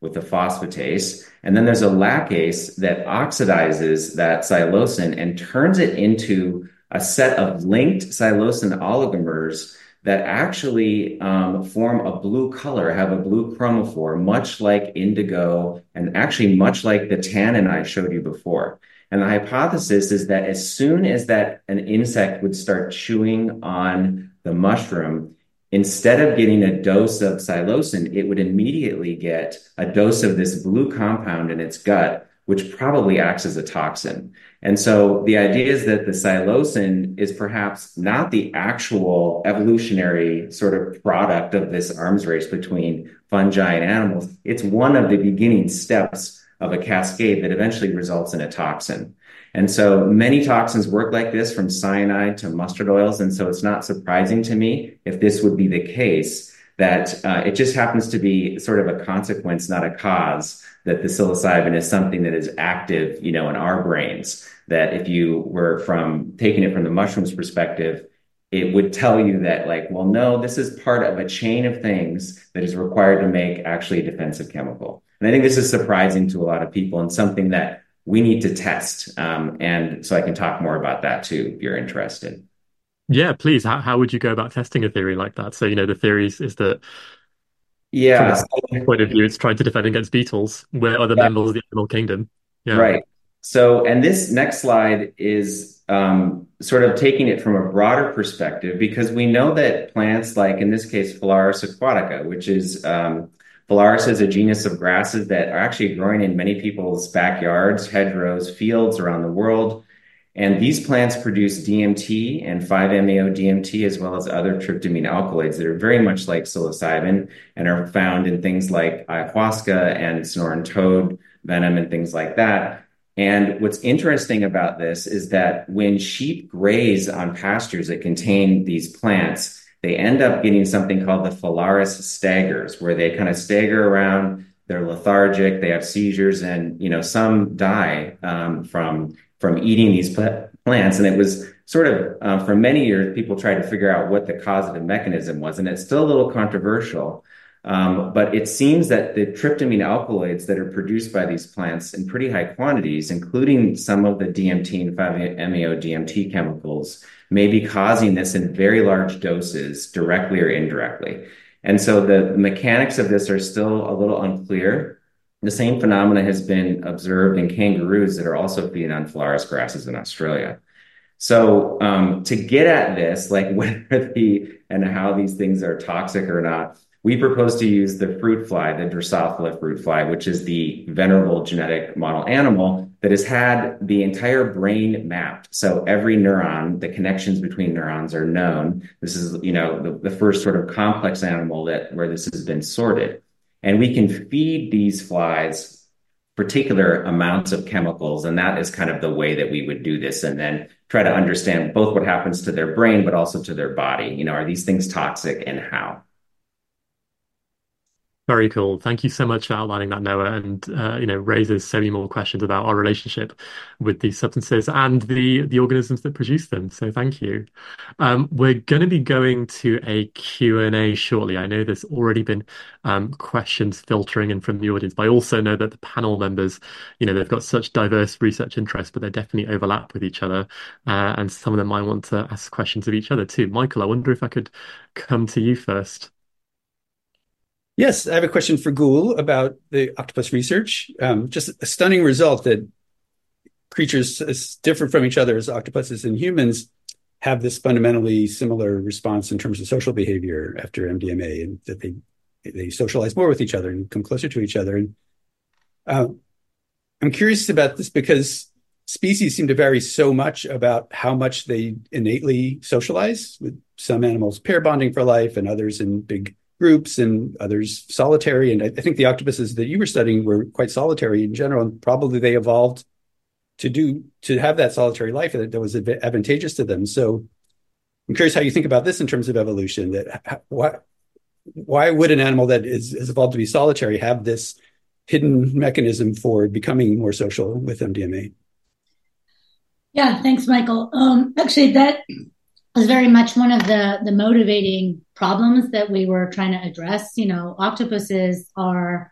with a phosphatase. And then there's a lacase that oxidizes that psilocin and turns it into a set of linked psilocin oligomers that actually form a blue color, have a blue chromophore, much like indigo, and actually much like the tannin I showed you before. And the hypothesis is that as soon as that an insect would start chewing on the mushroom, instead of getting a dose of psilocin, it would immediately get a dose of this blue compound in its gut, which probably acts as a toxin. And so the idea is that the psilocin is perhaps not the actual evolutionary sort of product of this arms race between fungi and animals. It's one of the beginning steps of a cascade that eventually results in a toxin. And so many toxins work like this, from cyanide to mustard oils. And so it's not surprising to me if this would be the case, that it just happens to be sort of a consequence, not a cause, that the psilocybin is something that is active, in our brains. That if you were taking it from the mushroom's perspective, it would tell you that, like, well, no, this is part of a chain of things that is required to make actually a defensive chemical. And I think this is surprising to a lot of people and something that we need to test. And so I can talk more about that too, if you're interested. Yeah, please. How would you go about testing a theory like that? So, the theory is that Yeah. from a point of view, it's trying to defend against beetles. We're other members of the animal kingdom. Yeah. Right. So, and this next slide is sort of taking it from a broader perspective, because we know that plants, like in this case, Phalaris aquatica, which is Phalaris is a genus of grasses that are actually growing in many people's backyards, hedgerows, fields around the world. And these plants produce DMT and 5-MeO-DMT, as well as other tryptamine alkaloids that are very much like psilocybin and are found in things like ayahuasca and Sonoran toad venom and things like that. And what's interesting about this is that when sheep graze on pastures that contain these plants, they end up getting something called the Phalaris staggers, where they kind of stagger around, they're lethargic, they have seizures, and some die from eating these plants. And it was sort of, for many years, people tried to figure out what the causative mechanism was, and it's still a little controversial. But it seems that the tryptamine alkaloids that are produced by these plants in pretty high quantities, including some of the DMT and 5-MeO-DMT chemicals, may be causing this in very large doses, directly or indirectly. And so the mechanics of this are still a little unclear. The same phenomena has been observed in kangaroos that are also feeding on Phalaris grasses in Australia. So to get at this, like whether and how these things are toxic or not, we propose to use the fruit fly, the Drosophila fruit fly, which is the venerable genetic model animal that has had the entire brain mapped. So every neuron, the connections between neurons are known. This is, the first sort of complex animal where this has been sorted. And we can feed these flies particular amounts of chemicals. And that is kind of the way that we would do this, and then try to understand both what happens to their brain, but also to their body. Are these things toxic, and how? Very cool. Thank you so much for outlining that, Noah, and raises so many more questions about our relationship with these substances and the organisms that produce them. So thank you. We're going to be going to a Q&A shortly. I know there's already been questions filtering in from the audience, but I also know that the panel members, they've got such diverse research interests, but they definitely overlap with each other, and some of them might want to ask questions of each other too. Michael, I wonder if I could come to you first. Yes, I have a question for Gul about the octopus research. Just a stunning result that creatures as different from each other as octopuses and humans have this fundamentally similar response in terms of social behavior after MDMA, and that they socialize more with each other and come closer to each other. And I'm curious about this because species seem to vary so much about how much they innately socialize, with some animals pair bonding for life and others in big groups and others solitary. And I think the octopuses that you were studying were quite solitary in general, and probably they evolved to have that solitary life that was advantageous to them. So I'm curious how you think about this in terms of evolution. That why would an animal that is evolved to be solitary have this hidden mechanism for becoming more social with MDMA? Yeah, thanks, Michael. Actually, that was very much one of the motivating problems that we were trying to address. Octopuses are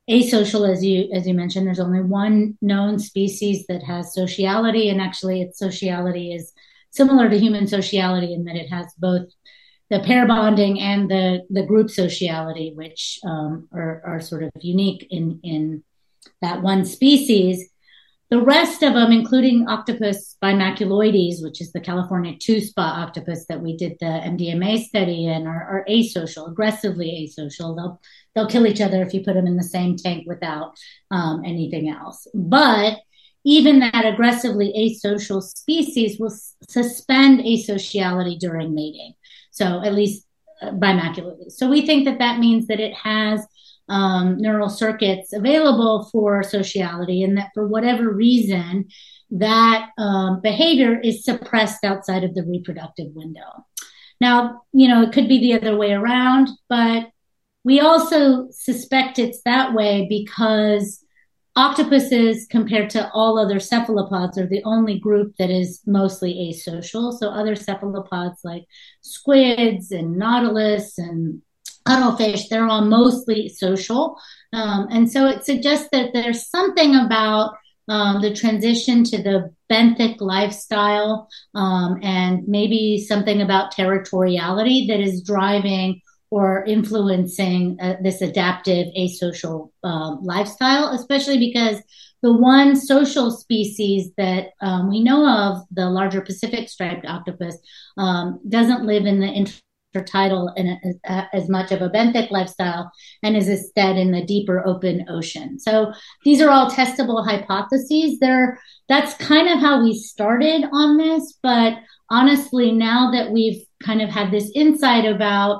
asocial, as you mentioned. There's only one known species that has sociality, and actually, its sociality is similar to human sociality in that it has both the pair bonding and the group sociality, which are sort of unique in that one species. The rest of them, including Octopus bimaculoides, which is the California two-spot octopus that we did the MDMA study in, are asocial, aggressively asocial. They'll kill each other if you put them in the same tank without anything else. But even that aggressively asocial species will suspend asociality during mating. So at least bimaculoides. So we think that means that it has neural circuits available for sociality, and that for whatever reason, that behavior is suppressed outside of the reproductive window. Now, it could be the other way around, but we also suspect it's that way because octopuses, compared to all other cephalopods, are the only group that is mostly asocial. So other cephalopods like squids and nautilus and cuttlefish, they're all mostly social. And so it suggests that there's something about the transition to the benthic lifestyle and maybe something about territoriality that is driving or influencing this adaptive asocial lifestyle, especially because the one social species that we know of, the larger Pacific striped octopus, doesn't live in the intertidal in as much of a benthic lifestyle and is instead in the deeper open ocean. So these are all testable hypotheses. That's kind of how we started on this, but honestly, now that we've kind of had this insight about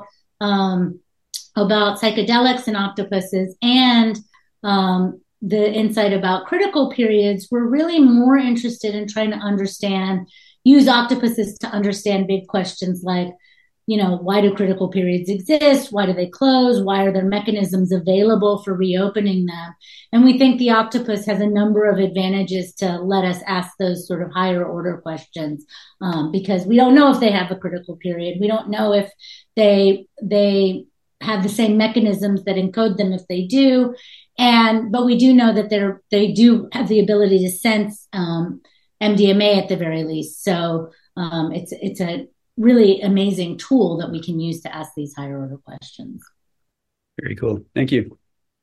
psychedelics and octopuses and the insight about critical periods, we're really more interested in trying to use octopuses to understand big questions like, why do critical periods exist? Why do they close? Why are there mechanisms available for reopening them? And we think the octopus has a number of advantages to let us ask those sort of higher order questions because we don't know if they have a critical period. We don't know if they have the same mechanisms that encode them if they do. But we do know that they do have the ability to sense MDMA at the very least. So it's a really amazing tool that we can use to ask these higher order questions. Very cool. Thank you.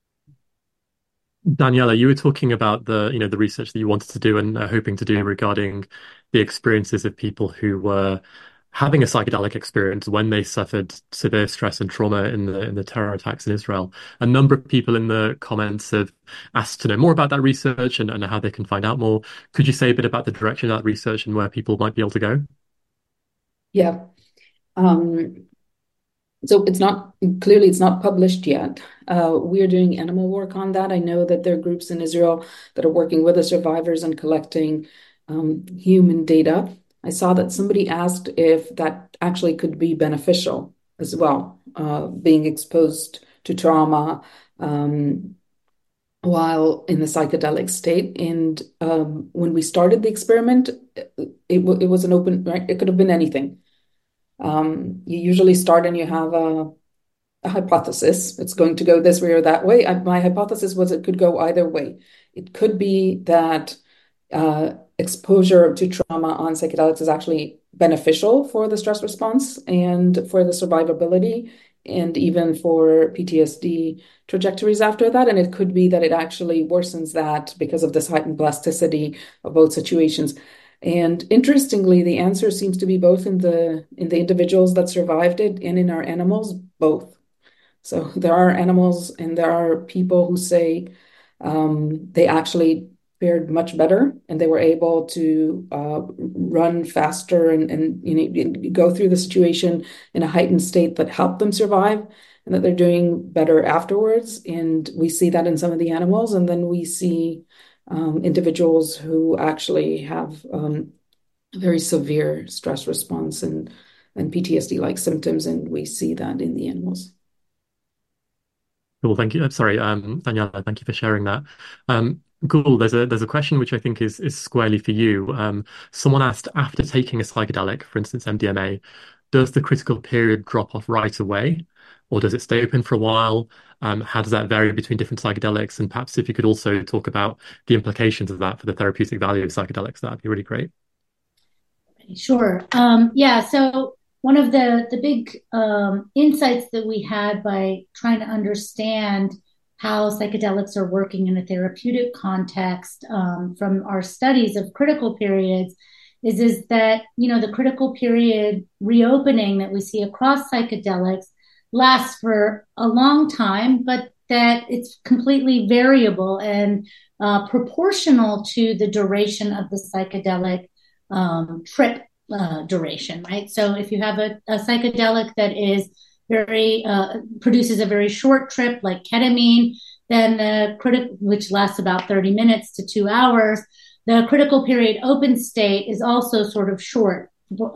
Daniela, you were talking about the research that you wanted to do and hoping to do regarding the experiences of people who were having a psychedelic experience when they suffered severe stress and trauma in the terror attacks in Israel. A number of people in the comments have asked to know more about that research and how they can find out more. Could you say a bit about the direction of that research and where people might be able to go? Yeah. So it's not published yet. We're doing animal work on that. I know that there are groups in Israel that are working with the survivors and collecting human data. I saw that somebody asked if that actually could be beneficial as well, being exposed to trauma while in the psychedelic state. And when we started the experiment, it was an open, right? It could have been anything. You usually start and you have a hypothesis. It's going to go this way or that way. My hypothesis was it could go either way. It could be that exposure to trauma on psychedelics is actually beneficial for the stress response and for the survivability and even for PTSD trajectories after that. And it could be that it actually worsens that because of this heightened plasticity of both situations. And interestingly, the answer seems to be both in the individuals that survived it and in our animals, both. So there are animals and there are people who say they actually fared much better and they were able to run faster and go through the situation in a heightened state that helped them survive, and that they're doing better afterwards. And we see that in some of the animals, and then we see individuals who actually have very severe stress response and PTSD-like symptoms, and we see that in the animals. Cool, thank you. Sorry, Daniela, thank you for sharing that. Gul, there's a question which I think is squarely for you. Someone asked, after taking a psychedelic, for instance, MDMA, does the critical period drop off right away, or does it stay open for a while? How does that vary between different psychedelics? And perhaps if you could also talk about the implications of that for the therapeutic value of psychedelics, that'd be really great. Sure. Yeah. So one of the big insights that we had by trying to understand how psychedelics are working in a therapeutic context from our studies of critical periods is that, the critical period reopening that we see across psychedelics lasts for a long time, but that it's completely variable and proportional to the duration of the psychedelic trip duration, right? So if you have a psychedelic that is very produces a very short trip, like ketamine, then which lasts about 30 minutes to 2 hours, the critical period open state is also sort of short.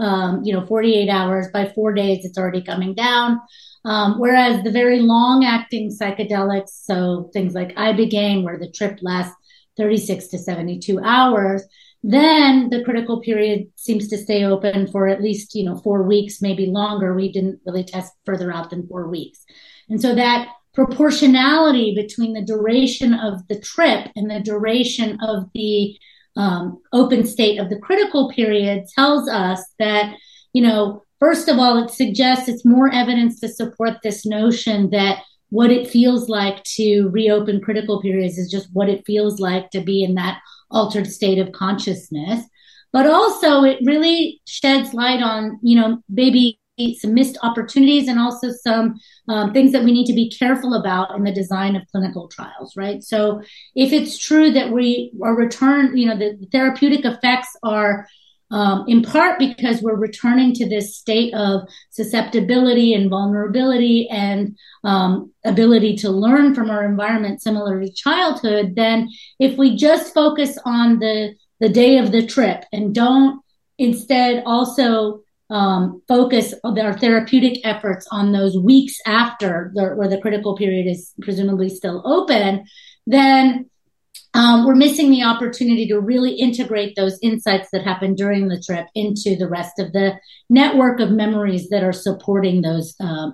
48 hours. By 4 days, it's already coming down. Whereas the very long-acting psychedelics, so things like ibogaine, where the trip lasts 36 to 72 hours, then the critical period seems to stay open for at least, 4 weeks, maybe longer. We didn't really test further out than 4 weeks. And so that proportionality between the duration of the trip and the duration of the open state of the critical period tells us that, first of all, it suggests it's more evidence to support this notion that what it feels like to reopen critical periods is just what it feels like to be in that altered state of consciousness. But also it really sheds light on, maybe some missed opportunities and also some things that we need to be careful about in the design of clinical trials, right? So if it's true that we are the therapeutic effects are in part because we're returning to this state of susceptibility and vulnerability and ability to learn from our environment similar to childhood, then if we just focus on the day of the trip and don't instead also focus our therapeutic efforts on those weeks after where the critical period is presumably still open, then we're missing the opportunity to really integrate those insights that happen during the trip into the rest of the network of memories that are supporting those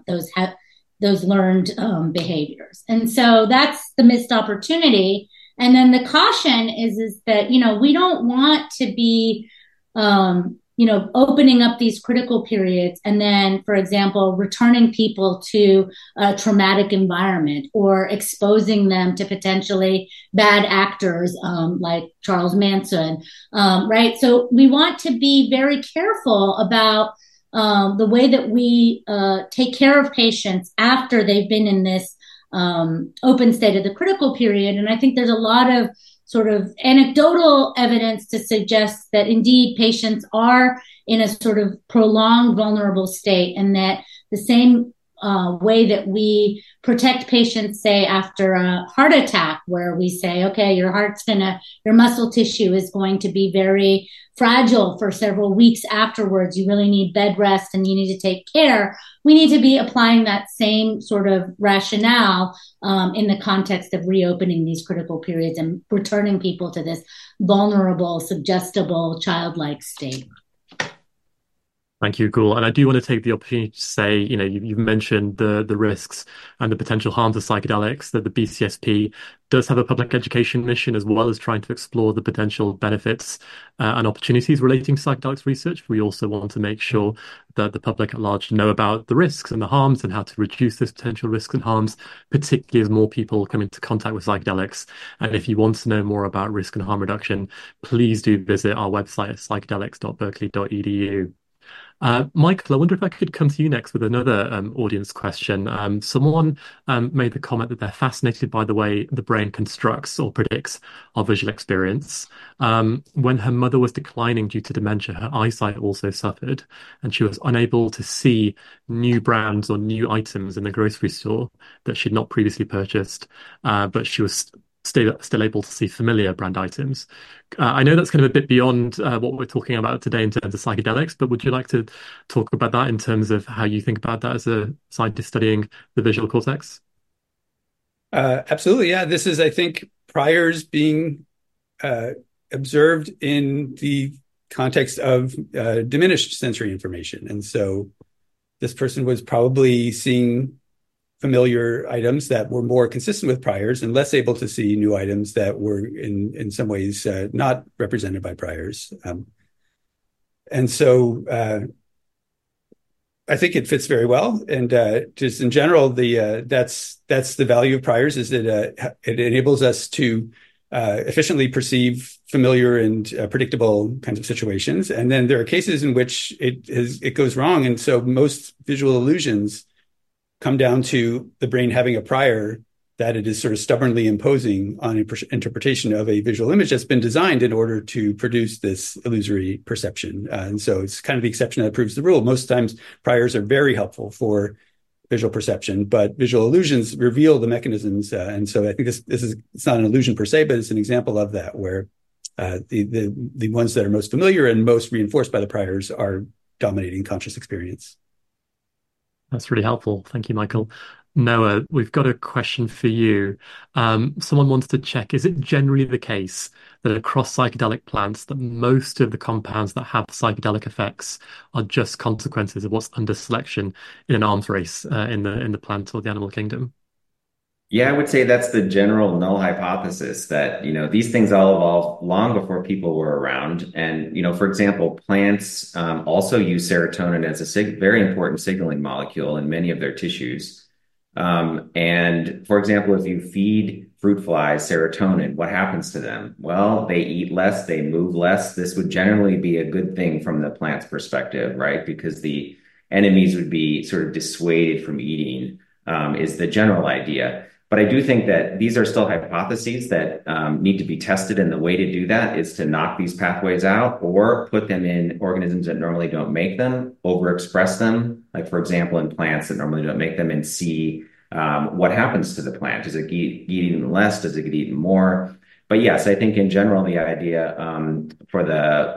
learned behaviors. And so that's the missed opportunity. And then the caution is that, we don't want to be, opening up these critical periods and then, for example, returning people to a traumatic environment or exposing them to potentially bad actors like Charles Manson, right? So we want to be very careful about the way that we take care of patients after they've been in this open state of the critical period. And I think there's a lot of sort of anecdotal evidence to suggest that indeed patients are in a sort of prolonged vulnerable state, and that the same way that we protect patients, say, after a heart attack, where we say, okay, your muscle tissue is going to be very fragile for several weeks afterwards. You really need bed rest and you need to take care. We need to be applying that same sort of rationale in the context of reopening these critical periods and returning people to this vulnerable, suggestible, childlike state. Thank you, Gul. And I do want to take the opportunity to say, you've mentioned the risks and the potential harms of psychedelics, that the BCSP does have a public education mission as well as trying to explore the potential benefits and opportunities relating to psychedelics research. We also want to make sure that the public at large know about the risks and the harms and how to reduce those potential risks and harms, particularly as more people come into contact with psychedelics. And if you want to know more about risk and harm reduction, please do visit our website at psychedelics.berkeley.edu. Michael, I wonder if I could come to you next with another audience question. Someone made the comment that they're fascinated by the way the brain constructs or predicts our visual experience. When her mother was declining due to dementia, her eyesight also suffered, and she was unable to see new brands or new items in the grocery store that she'd not previously purchased, but she was still able to see familiar brand items. I know that's kind of a bit beyond what we're talking about today in terms of psychedelics, but would you like to talk about that in terms of how you think about that as a scientist studying the visual cortex? Absolutely, yeah. This is, I think, priors being observed in the context of diminished sensory information. And so this person was probably seeing familiar items that were more consistent with priors and less able to see new items that were in some ways not represented by priors. And so I think it fits very well. And just in general, that's the value of priors, is that it enables us to efficiently perceive familiar and predictable kinds of situations. And then there are cases in which it goes wrong. And so most visual illusions come down to the brain having a prior that it is sort of stubbornly imposing on interpretation of a visual image that's been designed in order to produce this illusory perception. And so it's kind of the exception that proves the rule. Most times priors are very helpful for visual perception, but visual illusions reveal the mechanisms. And so I think it's not an illusion per se, but it's an example of that, where the ones that are most familiar and most reinforced by the priors are dominating conscious experience. That's really helpful. Thank you, Michael. Noah, we've got a question for you. Someone wants to check, is it generally the case that across psychedelic plants that most of the compounds that have psychedelic effects are just consequences of what's under selection in an arms race in the plant or the animal kingdom? Yeah, I would say that's the general null hypothesis, that, these things all evolved long before people were around. And, for example, plants also use serotonin as a very important signaling molecule in many of their tissues. And for example, if you feed fruit flies serotonin, what happens to them? Well, they eat less, they move less. This would generally be a good thing from the plant's perspective, right? Because the enemies would be sort of dissuaded from eating, is the general idea. But I do think that these are still hypotheses that need to be tested. And the way to do that is to knock these pathways out or put them in organisms that normally don't make them, overexpress them, like, for example, in plants that normally don't make them, and see what happens to the plant. Does it get eaten less? Does it get eaten more? But yes, I think in general, the idea for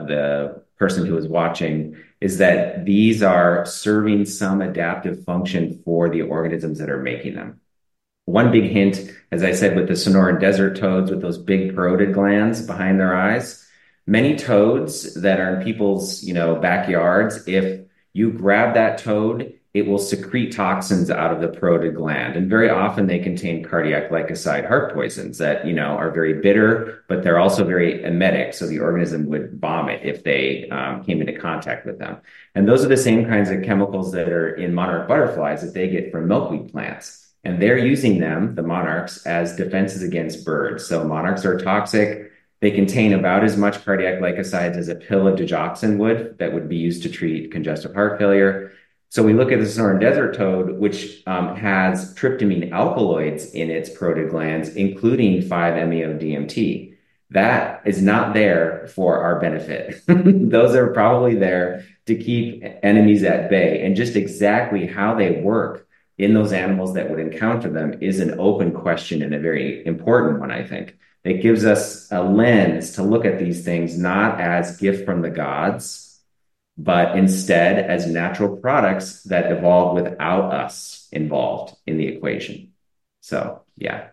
the person who is watching is that these are serving some adaptive function for the organisms that are making them. One big hint, as I said, with the Sonoran desert toads with those big parotid glands behind their eyes, many toads that are in people's, backyards, if you grab that toad, it will secrete toxins out of the parotid gland. And very often they contain cardiac glycoside heart poisons that, are very bitter, but they're also very emetic. So the organism would vomit if they came into contact with them. And those are the same kinds of chemicals that are in monarch butterflies that they get from milkweed plants. And they're using them, the monarchs, as defenses against birds. So monarchs are toxic. They contain about as much cardiac glycosides as a pill of digoxin would, that would be used to treat congestive heart failure. So we look at the Sonoran desert toad, which has tryptamine alkaloids in its parotid glands, including 5-MeO-DMT. That is not there for our benefit. Those are probably there to keep enemies at bay. And just exactly how they work in those animals that would encounter them is an open question, and a very important one, I think. It gives us a lens to look at these things not as gift from the gods, but instead as natural products that evolve without us involved in the equation. So, yeah.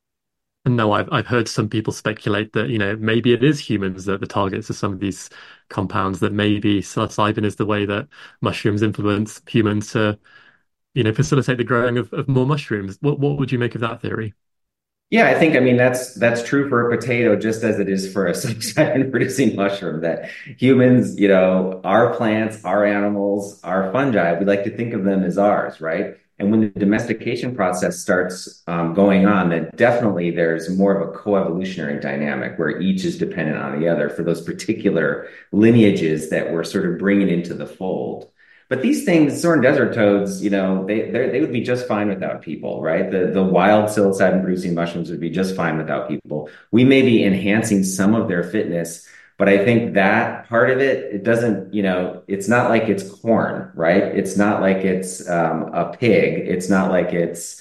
And no, I've heard some people speculate that, maybe it is humans that the targets of some of these compounds, that maybe psilocybin is the way that mushrooms influence humans to facilitate the growing of more mushrooms. What would you make of that theory? Yeah, I think, that's true for a potato, just as it is for a psilocybin-producing mushroom, that humans, our plants, our animals, our fungi, we like to think of them as ours, right? And when the domestication process starts going on, then definitely there's more of a coevolutionary dynamic where each is dependent on the other for those particular lineages that we're sort of bringing into the fold. But these things, Sonoran desert toads, they would be just fine without people, right? The wild psilocybin-producing mushrooms would be just fine without people. We may be enhancing some of their fitness, but I think that part of it doesn't, it's not like it's corn, right? It's not like it's a pig. It's not like it's,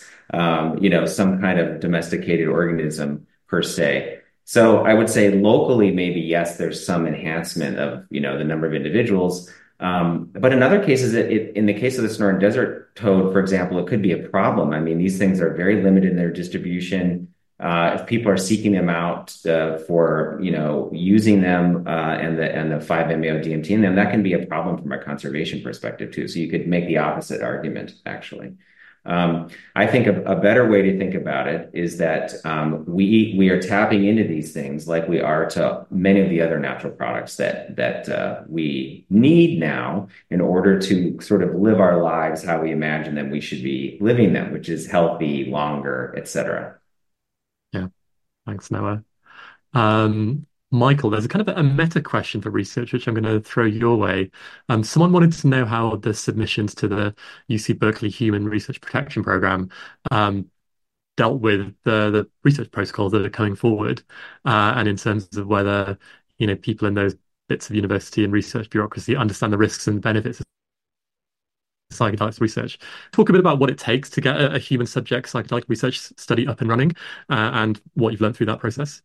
some kind of domesticated organism per se. So I would say locally, maybe, yes, there's some enhancement of, the number of individuals. But in other cases, in the case of the Sonoran desert toad, for example, it could be a problem. These things are very limited in their distribution. if people are seeking them out for using them and the 5-MeO-DMT in them, that can be a problem from a conservation perspective too. So you could make the opposite argument actually. I think a better way to think about it is that we are tapping into these things like we are to many of the other natural products that we need now in order to sort of live our lives how we imagine that we should be living them, which is healthy, longer, etc. Yeah, thanks, Noah. Michael, there's a kind of a meta question for research, which I'm going to throw your way. Someone wanted to know how the submissions to the UC Berkeley Human Research Protection Program dealt with the research protocols that are coming forward, and in terms of whether people in those bits of university and research bureaucracy understand the risks and benefits of psychedelics research. Talk a bit about what it takes to get a human subject psychedelic research study up and running, and what you've learned through that process.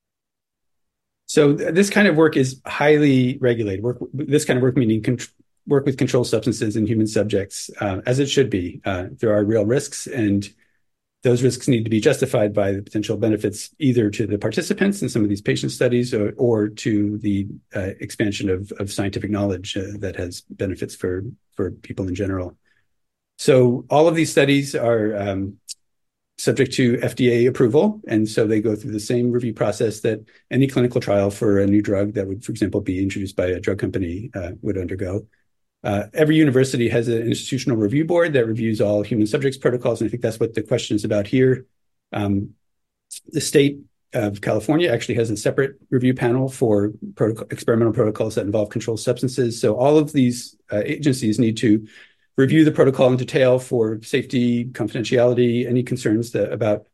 So this kind of work is highly regulated. This kind of work meaning work with controlled substances in human subjects, as it should be. There are real risks, and those risks need to be justified by the potential benefits either to the participants in some of these patient studies or to the expansion of scientific knowledge that has benefits for people in general. So all of these studies are subject to FDA approval. And so they go through the same review process that any clinical trial for a new drug that would, for example, be introduced by a drug company would undergo. Every university has an institutional review board that reviews all human subjects protocols. And I think that's what the question is about here. The state of California actually has a separate review panel for experimental protocols that involve controlled substances. So all of these agencies need to review the protocol in detail for safety, confidentiality, any concerns about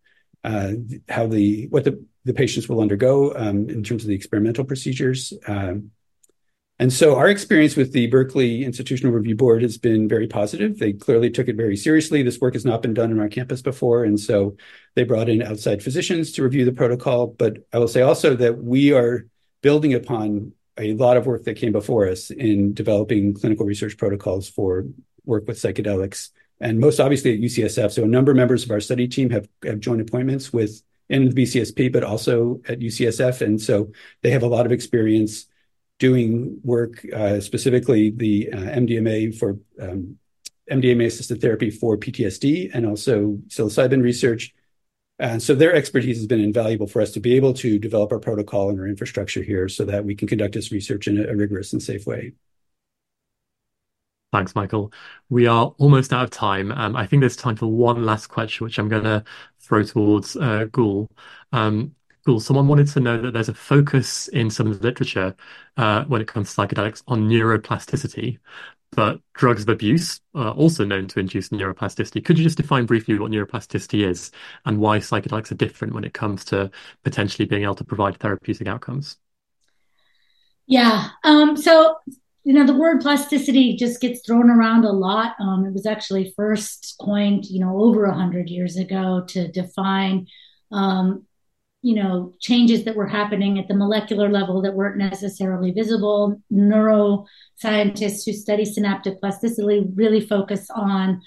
what the patients will undergo in terms of the experimental procedures. And so our experience with the Berkeley Institutional Review Board has been very positive. They clearly took it very seriously. This work has not been done on our campus before. And so they brought in outside physicians to review the protocol. But I will say also that we are building upon a lot of work that came before us in developing clinical research protocols for work with psychedelics, and most obviously at UCSF. So a number of members of our study team have joint appointments in the BCSP, but also at UCSF. And so they have a lot of experience doing work, specifically the MDMA for MDMA-assisted therapy for PTSD, and also psilocybin research. And so their expertise has been invaluable for us to be able to develop our protocol and our infrastructure here so that we can conduct this research in a rigorous and safe way. Thanks, Michael. We are almost out of time. I think there's time for one last question, which I'm going to throw towards Gul. Gul, someone wanted to know that there's a focus in some of the literature when it comes to psychedelics on neuroplasticity, but drugs of abuse are also known to induce neuroplasticity. Could you just define briefly what neuroplasticity is and why psychedelics are different when it comes to potentially being able to provide therapeutic outcomes? Yeah. So the word plasticity just gets thrown around a lot. It was actually first coined, over 100 years ago to define, changes that were happening at the molecular level that weren't necessarily visible. Neuroscientists who study synaptic plasticity really focus on,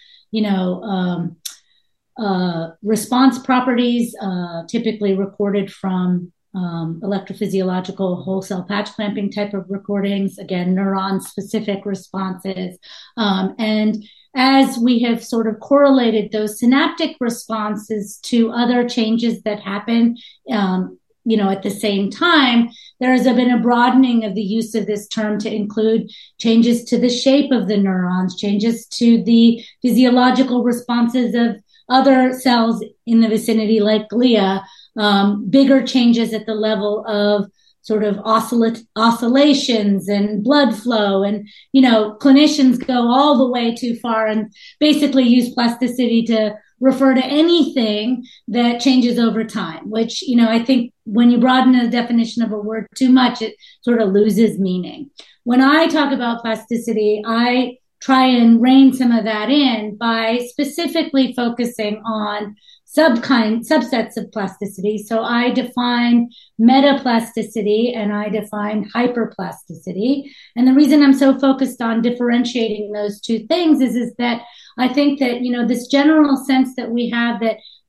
response properties, typically recorded from electrophysiological whole cell patch clamping type of recordings, again, neuron-specific responses. And as we have sort of correlated those synaptic responses to other changes that happen, at the same time, there has been a broadening of the use of this term to include changes to the shape of the neurons, changes to the physiological responses of other cells in the vicinity like glia, bigger changes at the level of sort of oscillations and blood flow. And, clinicians go all the way too far and basically use plasticity to refer to anything that changes over time, which, I think when you broaden the definition of a word too much, it sort of loses meaning. When I talk about plasticity, I try and rein some of that in by specifically focusing on subsets of plasticity. So I define metaplasticity and I define hyperplasticity. And the reason I'm so focused on differentiating those two things is that I think that, this general sense that we have that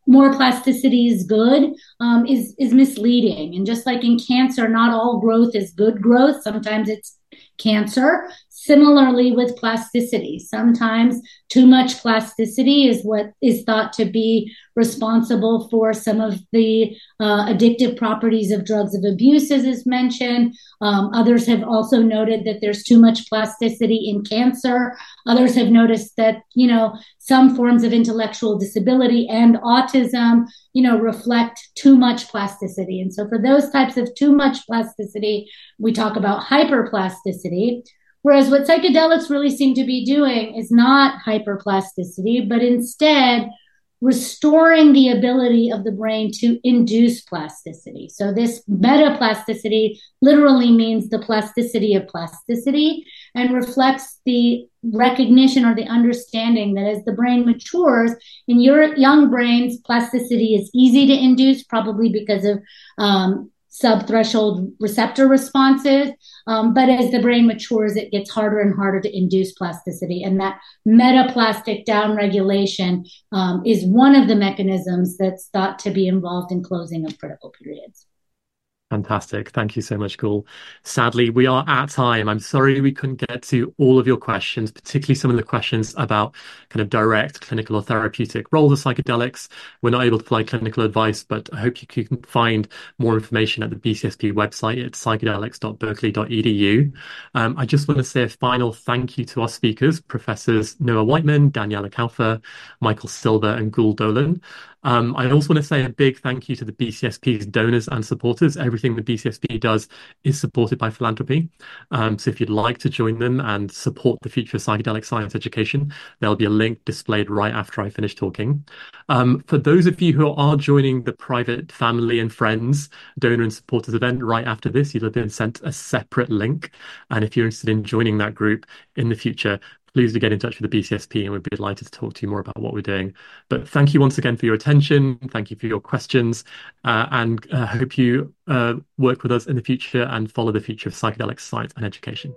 more plasticity is good is misleading. And just like in cancer, not all growth is good growth. Sometimes it's cancer. Similarly with plasticity, sometimes too much plasticity is what is thought to be responsible for some of the addictive properties of drugs of abuse, as is mentioned. Others have also noted that there's too much plasticity in cancer. Others have noticed that, some forms of intellectual disability and autism, reflect too much plasticity. And so for those types of too much plasticity, we talk about hyperplasticity. Whereas what psychedelics really seem to be doing is not hyperplasticity, but instead restoring the ability of the brain to induce plasticity. So this metaplasticity literally means the plasticity of plasticity and reflects the recognition or the understanding that as the brain matures, in your young brains, plasticity is easy to induce, probably because of subthreshold receptor responses. But as the brain matures, it gets harder and harder to induce plasticity. And that metaplastic downregulation is one of the mechanisms that's thought to be involved in closing of critical periods. Fantastic. Thank you so much, Gul. Sadly, we are at time. I'm sorry we couldn't get to all of your questions, particularly some of the questions about kind of direct clinical or therapeutic roles of psychedelics. We're not able to provide clinical advice, but I hope you can find more information at the BCSP website at psychedelics.berkeley.edu. I just want to say a final thank you to our speakers, Professors Noah Whiteman, Daniela Kaufer, Michael Silver, and Gul Dolan. I also want to say a big thank you to the BCSP's donors and supporters. Everything the BCSP does is supported by philanthropy. So if you'd like to join them and support the future of psychedelic science education, there'll be a link displayed right after I finish talking. For those of you who are joining the private family and friends donor and supporters event right after this, you'll have been sent a separate link. And if you're interested in joining that group in the future, please do get in touch with the BCSP and we'd be delighted to talk to you more about what we're doing. But thank you once again for your attention. Thank you for your questions. And hope you work with us in the future and follow the future of psychedelic science and education.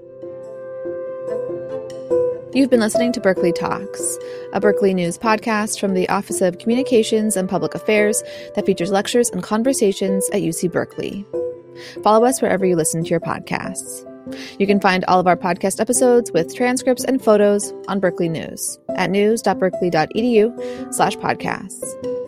You've been listening to Berkeley Talks, a Berkeley News podcast from the Office of Communications and Public Affairs that features lectures and conversations at UC Berkeley. Follow us wherever you listen to your podcasts. You can find all of our podcast episodes with transcripts and photos on Berkeley News at news.berkeley.edu/podcasts.